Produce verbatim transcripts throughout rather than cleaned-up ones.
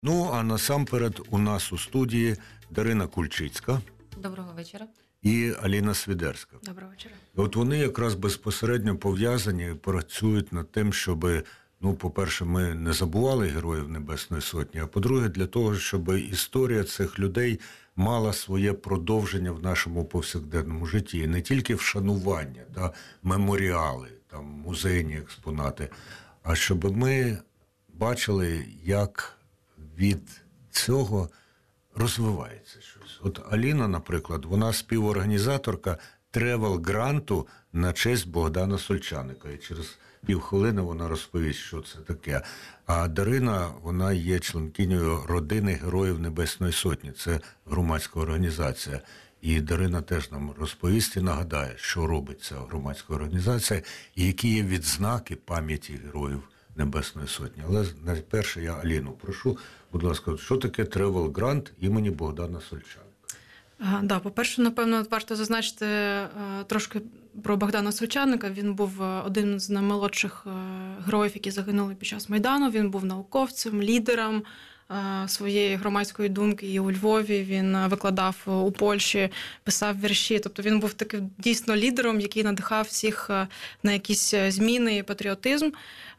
Ну, а насамперед у нас у студії Дарина Кульчицька. Доброго вечора. І Аліна Свідерська. Доброго вечора. От вони якраз безпосередньо пов'язані і працюють над тим, щоб, ну, по-перше, ми не забували Героїв Небесної Сотні, а по-друге, для того, щоб історія цих людей мала своє продовження в нашому повсякденному житті. І не тільки вшанування, та меморіали, там, музейні експонати, а щоб ми бачили, як від цього розвивається щось. От Аліна, наприклад, вона співорганізаторка тревел-гранту на честь Богдана Сольчаника. І через півхвилини вона розповість, що це таке. А Дарина, вона є членкинею родини Героїв Небесної Сотні. Це громадська організація. І Дарина теж нам розповість і нагадає, що робить ця громадська організація і які є відзнаки пам'яті Героїв Небесної Сотні. Але найперше я Аліну прошу, будь ласка, що таке тревел-грант імені Богдана Сольчаника? А, да, по-перше, напевно, варто зазначити а, трошки про Богдана Сольчаника. Він був один з наймолодших а, героїв, які загинули під час Майдану. Він був науковцем, лідером а, своєї громадської думки. І у Львові він викладав у Польщі, писав вірші. Тобто він був таким дійсно лідером, який надихав всіх на якісь зміни і патріотизм.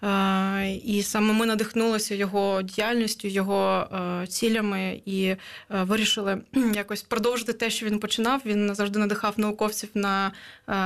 І саме ми надихнулися його діяльністю, його цілями і вирішили якось продовжити те, що він починав. Він завжди надихав науковців на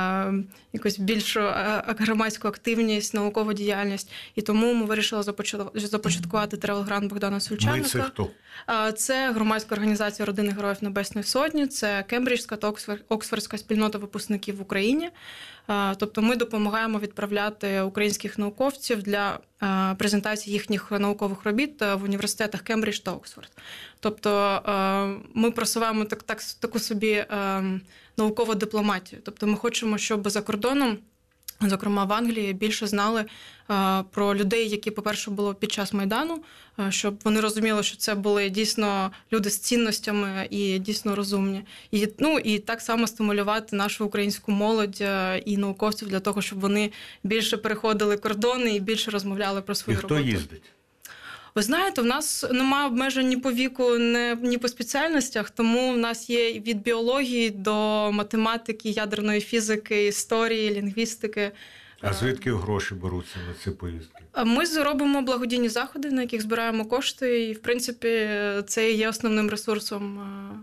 якусь більшу громадську активність, наукову діяльність. І тому ми вирішили започаткувати тревел-грант Богдана Сольчаника. Ми це хто? Це громадська організація родини Героїв Небесної Сотні, це Кембриджська та Оксфордська спільнота випускників в Україні. Тобто ми допомагаємо відправляти українських науковців для презентації їхніх наукових робіт в університетах Кембридж та Оксфорд. Тобто ми просуваємо так, так, таку собі наукову дипломатію. Тобто ми хочемо, щоб за кордоном, зокрема в Англії, більше знали про людей, які, по-перше, були під час Майдану, щоб вони розуміли, що це були дійсно люди з цінностями і дійсно розумні. І, ну, і так само стимулювати нашу українську молодь і науковців для того, щоб вони більше переходили кордони і більше розмовляли про свою роботу. І хто їздить? Ви знаєте, в нас немає обмежень ні по віку, ні по спеціальностях, тому в нас є від біології до математики, ядерної фізики, історії, лінгвістики. А звідки гроші беруться на ці поїздки? Ми робимо благодійні заходи, на яких збираємо кошти, і, в принципі, це є основним ресурсом.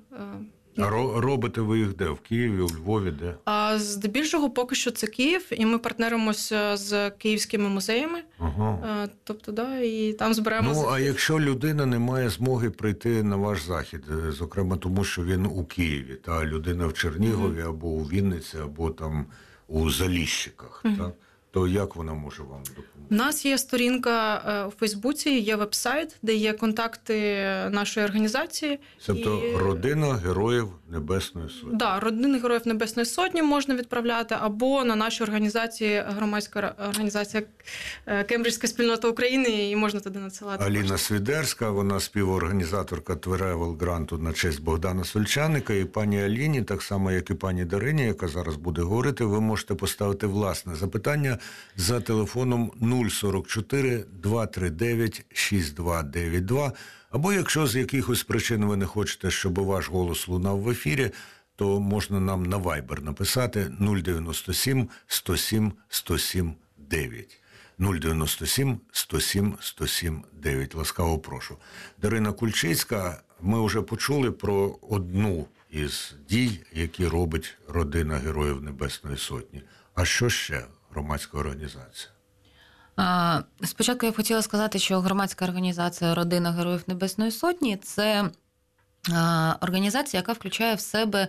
А робите ви їх де? В Києві, у Львові, де? А здебільшого поки що це Київ, і ми партнеримося з київськими музеями. Ага. Тобто, да, і там збираємо... Ну, а якщо людина не має змоги прийти на ваш захід, зокрема тому, що він у Києві, та людина в Чернігові, mm-hmm. або у Вінниці, або там у Заліщиках, mm-hmm. так? То як вона може вам допомогти? У нас є сторінка у Фейсбуці, є веб-сайт, де є контакти нашої організації. Тобто і... родина Героїв Небесної Сотні. Так, да, родини Героїв Небесної Сотні можна відправляти, або на нашій організації, громадська організація Кембриджська спільнота України, і можна туди надсилати. Аліна кошти. Свідерська, вона співорганізаторка тревел-гранту на честь Богдана Сольчаника. І пані Аліні, так само, як і пані Дарині, яка зараз буде говорити, ви можете поставити власне запитання за телефоном нуль сорок чотири двісті тридцять дев'ять шістдесят два дев'яносто два, або якщо з якихось причин ви не хочете, щоб ваш голос лунав в ефірі, то можна нам на Viber написати нуль дев'яносто сім сто сім сто сім дев'ять. нуль дев'яносто сім сто сім сто сім дев'ять. Ласкаво прошу. Дарина Кульчицька, ми вже почули про одну із дій, які робить родина Героїв Небесної Сотні. А що ще громадська організація? Спочатку я б хотіла сказати, що громадська організація «Родина Героїв Небесної Сотні» – це організація, яка включає в себе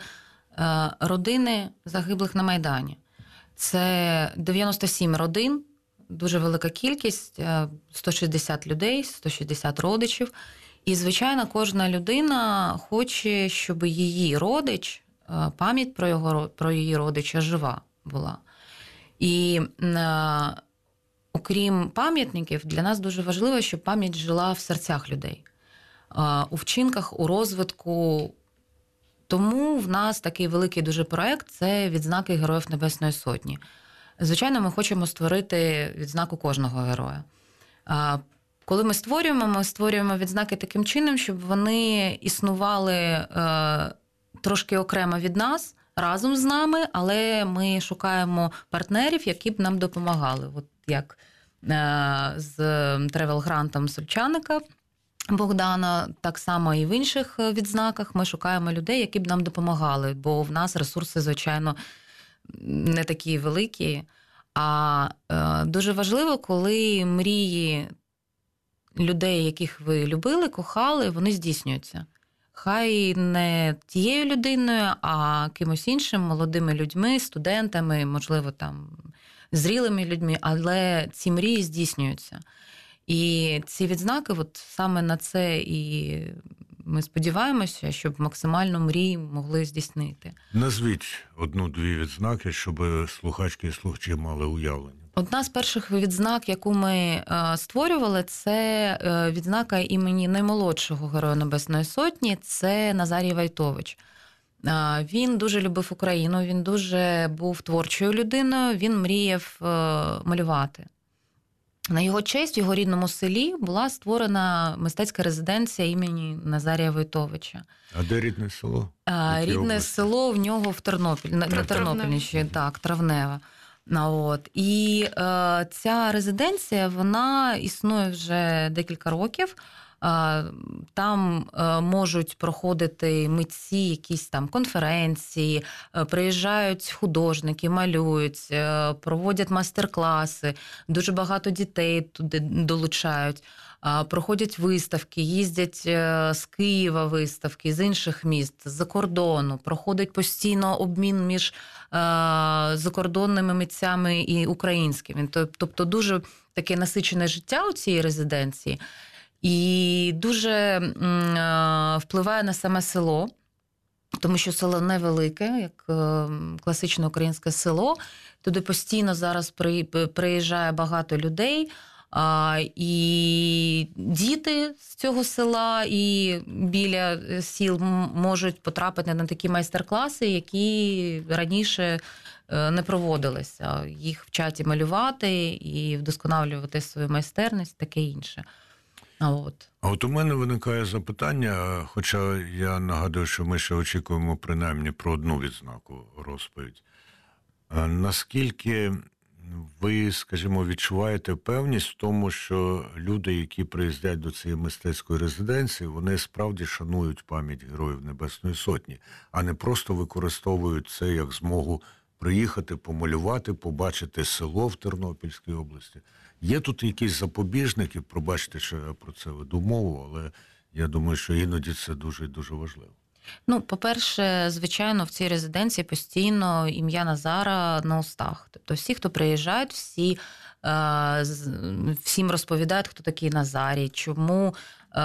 родини загиблих на Майдані. Це дев'яносто сім родин, дуже велика кількість, сто шістдесят людей, сто шістдесят родичів. І, звичайно, кожна людина хоче, щоб її родич, пам'ять про, його, про її родича жива була. І окрім пам'ятників, для нас дуже важливо, щоб пам'ять жила в серцях людей, у вчинках, у розвитку. Тому в нас такий великий дуже проект – це відзнаки Героїв Небесної Сотні. Звичайно, ми хочемо створити відзнаку кожного героя. коли ми створюємо, ми створюємо відзнаки таким чином, щоб вони існували е, трошки окремо від нас, разом з нами, але ми шукаємо партнерів, які б нам допомагали. От як е, з тревел-грантом Сольчаника Богдана, так само і в інших відзнаках ми шукаємо людей, які б нам допомагали, бо в нас ресурси, звичайно, не такі великі. А е, дуже важливо, коли мрії людей, яких ви любили, кохали, вони здійснюються. Хай не тією людиною, а кимось іншим, молодими людьми, студентами, можливо, там, зрілими людьми, але ці мрії здійснюються. І ці відзнаки, от саме на це і ми сподіваємося, щоб максимально мрії могли здійснити. Назвіть одну-дві відзнаки, щоб слухачки і слухачі мали уявлення. Одна з перших відзнак, яку ми створювали, це відзнака імені наймолодшого Героя Небесної Сотні, це Назарій Вайтович. Він дуже любив Україну, він дуже був творчою людиною, він мріяв малювати. На його честь в його рідному селі була створена мистецька резиденція імені Назарія Вайтовича. А де рідне село? А, рідне області? Село в нього в Тернопіль, на, на Тернопільщині, так, Травневе. От. І е, ця резиденція, вона існує вже декілька років. Е, там е, можуть проходити митці, якісь там конференції, е, приїжджають художники, малюють, е, проводять майстер-класи, дуже багато дітей туди долучають. Проходять виставки, їздять з Києва виставки, з інших міст, з-за кордону. Проходить постійно обмін між закордонними митцями і українськими. Тобто дуже таке насичене життя у цій резиденції. І дуже впливає на саме село, тому що село невелике, як класичне українське село. Туди постійно зараз приїжджає багато людей. А, і діти з цього села і біля сіл можуть потрапити на такі майстер-класи, які раніше не проводилися. Їх вчать і малювати, і вдосконалювати свою майстерність, таке інше. А от. А от у мене виникає запитання, хоча я нагадую, що ми ще очікуємо принаймні про одну відзнаку розповідь. А наскільки ви, скажімо, відчуваєте певність в тому, що люди, які приїздять до цієї мистецької резиденції, вони справді шанують пам'ять Героїв Небесної Сотні, а не просто використовують це як змогу приїхати, помалювати, побачити село в Тернопільській області. Є тут якісь запобіжники, пробачте, що я про це веду мову, але я думаю, що іноді це дуже і дуже важливо. Ну, по-перше, звичайно, в цій резиденції постійно ім'я Назара на устах. Тобто всі, хто приїжджають, всі, е, всім розповідають, хто такий Назарій, чому е,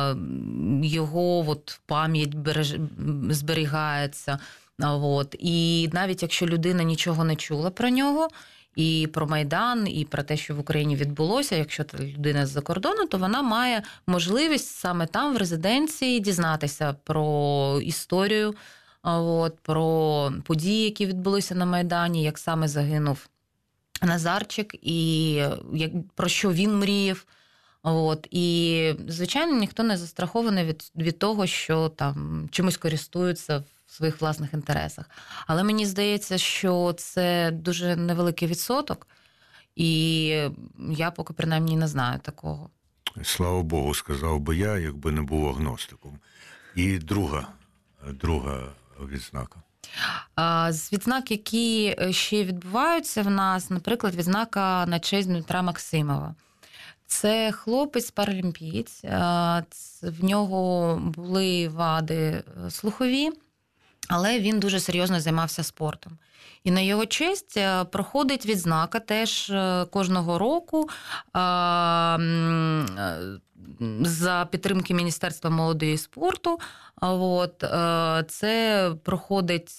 його от, пам'ять береж, зберігається. От. І навіть якщо людина нічого не чула про нього, і про Майдан, і про те, що в Україні відбулося, якщо людина з-за кордону, то вона має можливість саме там, в резиденції, дізнатися про історію, от, про події, які відбулися на Майдані, як саме загинув Назарчик, і як, про що він мріяв. От. І, звичайно, ніхто не застрахований від, від того, що там чимось користуються в своїх власних інтересах. Але мені здається, що це дуже невеликий відсоток, і я поки принаймні не знаю такого. Слава Богу, сказав би я, якби не був агностиком. І друга, друга відзнака. З відзнак, які ще відбуваються в нас, наприклад, відзнака на честь Дмитра Максимова. Це хлопець-паралімпієць, в нього були вади слухові, але він дуже серйозно займався спортом. І на його честь проходить відзнака теж кожного року за підтримки Міністерства молоді і спорту. От, це проходить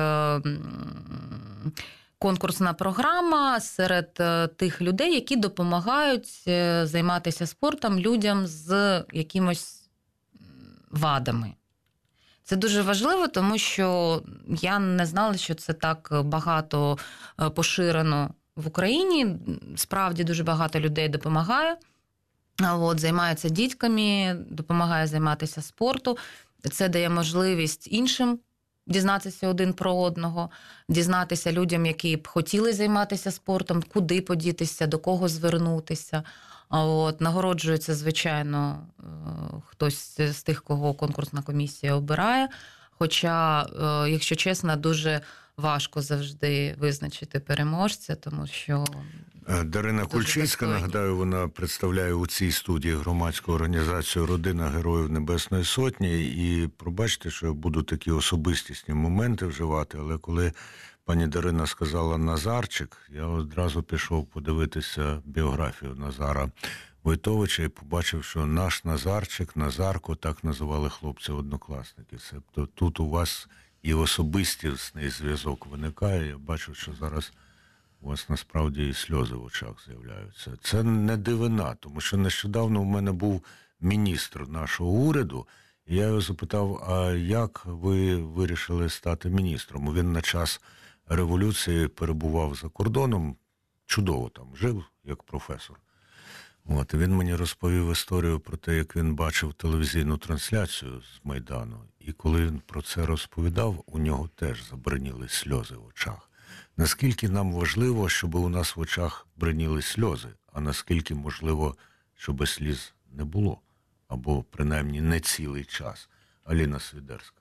конкурсна програма серед тих людей, які допомагають займатися спортом людям з якимось вадами. Це дуже важливо, тому що я не знала, що це так багато поширено в Україні. Справді дуже багато людей допомагає От, займається дітками, допомагає займатися спорту. Це дає можливість іншим дізнатися один про одного, дізнатися людям, які б хотіли займатися спортом, куди подітися, до кого звернутися. От, нагороджується, звичайно, хтось з тих, кого конкурсна комісія обирає. Хоча, якщо чесно, дуже важко завжди визначити переможця, тому що... Дарина Кульчицька, нагадаю, вона представляє у цій студії громадську організацію «Родина Героїв Небесної Сотні». І пробачте, що я буду такі особистісні моменти вживати, але коли пані Дарина сказала «Назарчик», я одразу пішов подивитися біографію Назара Войтовича і побачив, що наш Назарчик, Назарко, так називали хлопці-однокласники. Тобто тут у вас і особистісний зв'язок виникає. Я бачу, що зараз у вас насправді і сльози в очах з'являються. Це не дивина, тому що нещодавно в мене був міністр нашого уряду, і я його запитав, а як ви вирішили стати міністром? Він на час революції перебував за кордоном, чудово там жив, як професор. От, і він мені розповів історію про те, як він бачив телевізійну трансляцію з Майдану. І коли він про це розповідав, у нього теж забриніли сльози в очах. Наскільки нам важливо, щоб у нас в очах бриніли сльози, а наскільки можливо, щоб сліз не було, або принаймні не цілий час. Аліна Свідерська.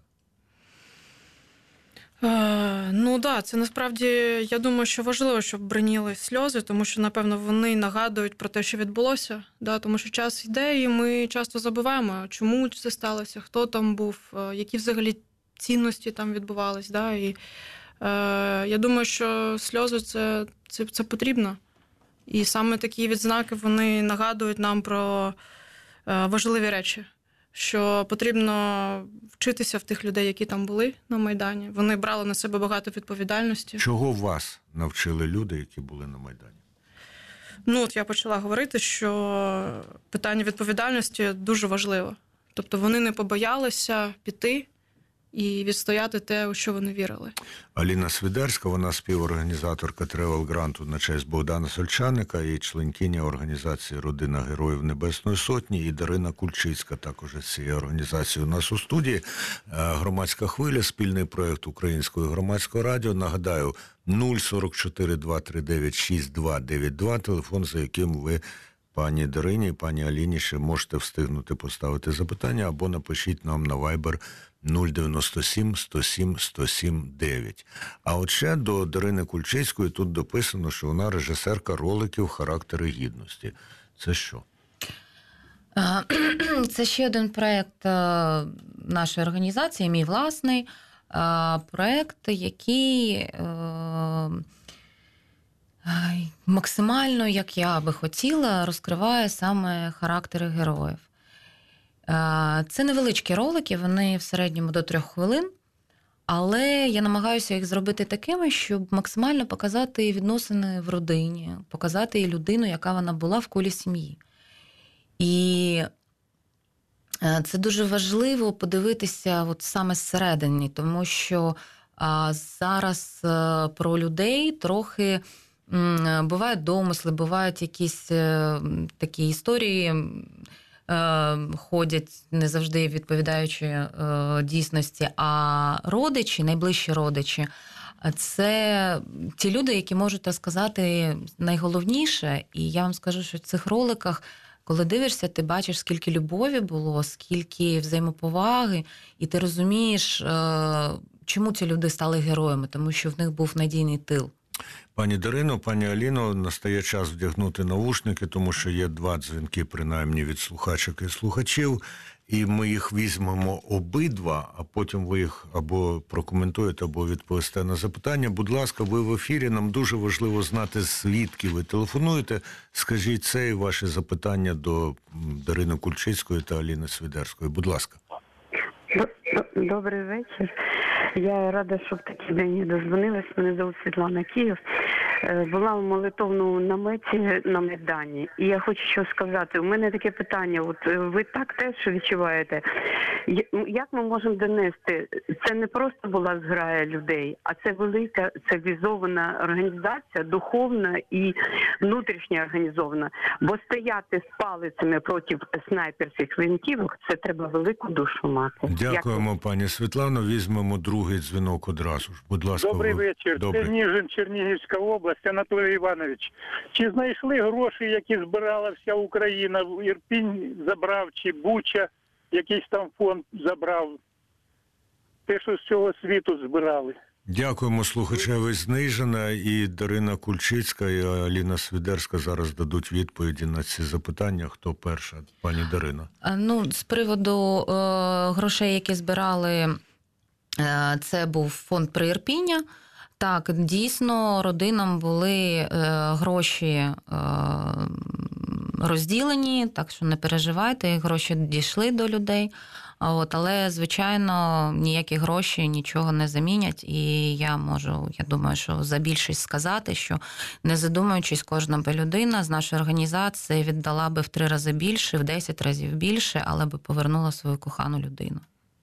Е, ну так, да, це насправді, я думаю, що важливо, щоб бриніли сльози, тому що, напевно, вони нагадують про те, що відбулося. Да, тому що час йде, і ми часто забуваємо, чому це сталося, хто там був, які взагалі цінності там відбувались. Да, і я думаю, що сльози це, це, це потрібно. І саме такі відзнаки, вони нагадують нам про важливі речі. Що потрібно вчитися в тих людей, які там були на Майдані. Вони брали на себе багато відповідальності. Чого вас навчили люди, які були на Майдані? Ну, от я почала говорити, що питання відповідальності дуже важливо. Тобто вони не побоялися піти і відстояти те, у що вони вірили. Аліна Свідерська, вона співорганізаторка тревел-гранту на честь Богдана Сольчаника і членкиня організації «Родина Героїв Небесної Сотні», і Дарина Кульчицька, також з цієї організації у нас у студії. Громадська хвиля, спільний проєкт Українського громадського радіо. Нагадаю, нуль сорок чотири два три дев'ять шість два дев'ять два, телефон, за яким ви пані Дарині і пані Аліні ще можете встигнути поставити запитання, або напишіть нам на Viber нуль дев'яносто сім сто сім сто сім дев'ять. А от ще до Дарини Кульчицької тут дописано, що вона режисерка роликів «Характери гідності». Це що? Це ще один проєкт нашої організації, мій власний проєкт, який максимально, як я би хотіла, розкриває саме характери героїв. Це невеличкі ролики, вони в середньому до трьох хвилин, але я намагаюся їх зробити такими, щоб максимально показати відносини в родині, показати і людину, яка вона була в колі сім'ї. І це дуже важливо подивитися от саме зсередині, тому що зараз про людей трохи бувають домисли, бувають якісь такі історії, ходять, не завжди відповідаючи е, дійсності, а родичі, найближчі родичі, це ті люди, які можуть розказати найголовніше. І я вам скажу, що в цих роликах, коли дивишся, ти бачиш, скільки любові було, скільки взаємоповаги, і ти розумієш, е, чому ці люди стали героями, тому що в них був надійний тил. Пані Дарино, пані Аліно, настає час вдягнути навушники, тому що є два дзвінки, принаймні, від слухачок і слухачів, і ми їх візьмемо обидва, а потім ви їх або прокоментуєте, або відповісте на запитання. Будь ласка, ви в ефірі, нам дуже важливо знати, звідки ви телефонуєте. Скажіть це і ваші запитання до Дарини Кульчицької та Аліни Свідерської. Будь ласка. Добрий вечір. Я рада, що в такий день дозвонилась. Мене звуть Світлана Київ. Е, Була в молитовному наметі на Майдані. І я хочу що сказати. У мене таке питання. От е, ви так теж відчуваєте. Я- ну, Як ми можемо донести? Це не просто була зграя людей, а це велика цивілізована організація, духовна і внутрішня організована. Бо стояти з палицями проти снайперських винтівок, це треба велику душу мати. Дякуємо, пані Світлано. Візьмемо другий дзвінок одразу ж. Будь ласка. Добрий ви- вечір. Добрий. Це Ніжин, Чернігівська область, Анатолій Іванович. Чи знайшли гроші, які збирала вся Україна? Ірпінь забрав, чи Буча, якийсь там фонд забрав? Те, що з цього світу збирали. Дякуємо слухачеві з Нижина, і Дарина Кульчицька і Аліна Свідерська зараз дадуть відповіді на ці запитання. Хто перша? Пані Дарина. А, Ну, з приводу е, грошей, які збирали, е, це був фонд Приірпіння. Так, дійсно, родинам були е, гроші е, розділені, так що не переживайте, гроші дійшли до людей. А От, але, звичайно, ніякі гроші нічого не замінять. І я можу, я думаю, що за більшість сказати, що не задумуючись, кожна би людина з нашої організації віддала би в три рази більше, в десять разів більше, але би повернула свою кохану людину.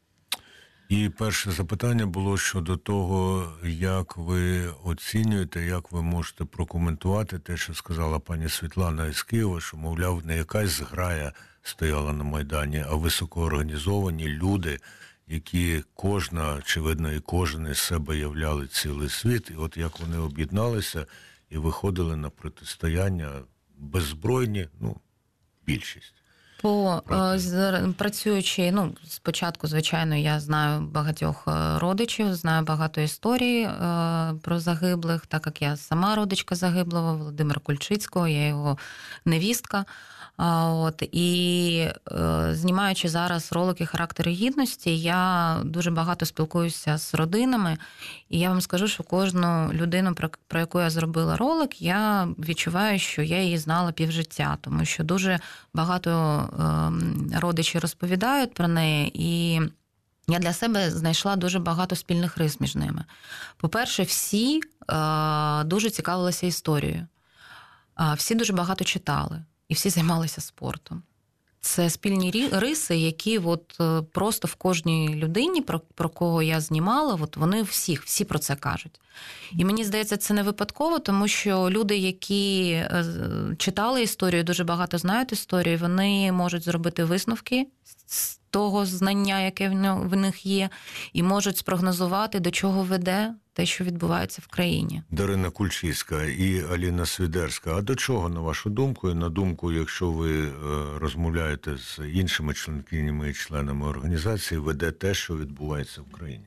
І перше запитання було щодо того, як ви оцінюєте, як ви можете прокоментувати те, що сказала пані Світлана із Києва, що, мовляв, не якась зграя стояла на Майдані, а високоорганізовані люди, які кожна, очевидно, і кожен із себе являли цілий світ. І от як вони об'єдналися і виходили на протистояння беззбройні, ну, більшість. По Правда. е, з- працюючи, ну, спочатку, звичайно, я знаю багатьох е, родичів, знаю багато історій е, про загиблих, так як я сама родичка загиблого Володимира Кульчицького, я його невістка. А, От, і е, знімаючи зараз ролики «Характери гідності», я дуже багато спілкуюся з родинами, і я вам скажу, що кожну людину, про, про яку я зробила ролик, я відчуваю, що я її знала півжиття, тому що дуже багато е, родичів розповідають про неї, і я для себе знайшла дуже багато спільних рис між ними. По-перше, всі е, дуже цікавилися історією, а всі дуже багато читали. І всі займалися спортом. Це спільні рі- риси, які от е, просто в кожній людині, про, про кого я знімала, от вони всіх, всі про це кажуть. І мені здається, це не випадково, тому що люди, які е, читали історію, дуже багато знають історію, вони можуть зробити висновки з того знання, яке в ньо- в них є, і можуть спрогнозувати, до чого веде те, що відбувається в країні. Дарина Кульчицька і Аліна Свідерська. А до чого, на вашу думку, і на думку, якщо ви е, розмовляєте з іншими членкинями і членами організації, веде те, що відбувається в країні?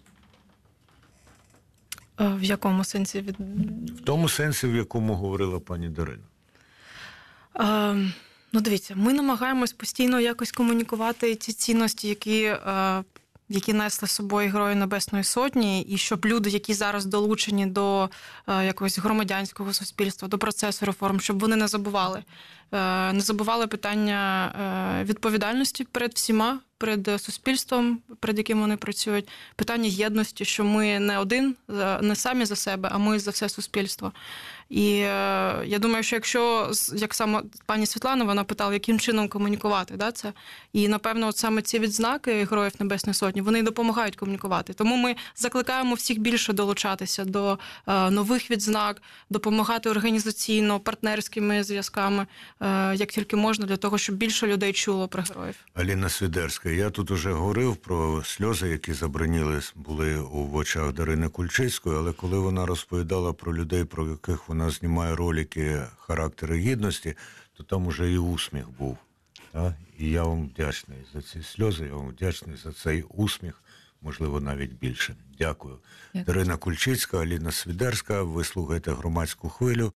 Е, В якому сенсі від В тому сенсі, в якому говорила пані Дарина. Е, ну, дивіться, ми намагаємось постійно якось комунікувати ці цінності, які, е, які несли з собою Герої Небесної Сотні, і щоб люди, які зараз долучені до е, якогось громадянського суспільства, до процесу реформ, щоб вони не забували. Е, не забували питання е, відповідальності перед всіма, перед суспільством, перед яким вони працюють, питання єдності, що ми не один, е, не самі за себе, а ми за все суспільство. І е, я думаю, що якщо, з- як саме пані Світлана, вона питала, яким чином комунікувати, да, це, і, напевно, от саме ці відзнаки Героїв Небесної Сотні, вони й допомагають комунікувати. Тому ми закликаємо всіх більше долучатися до е, нових відзнак, допомагати організаційно, партнерськими зв'язками, е, як тільки можна, для того, щоб більше людей чуло про героїв. Аліна Свідерська, я тут уже говорив про сльози, які забраніли були в очах Дарини Кульчицької, але коли вона розповідала про людей, про яких вона знімає ролики «Характери гідності», то там уже і усміх був. Та? І я вам вдячний за ці сльози, я вам вдячний за цей усміх, можливо, навіть більше. Дякую. Дякую. Дарина Кульчицька, Аліна Свідерська, ви слухаєте «Громадську хвилю».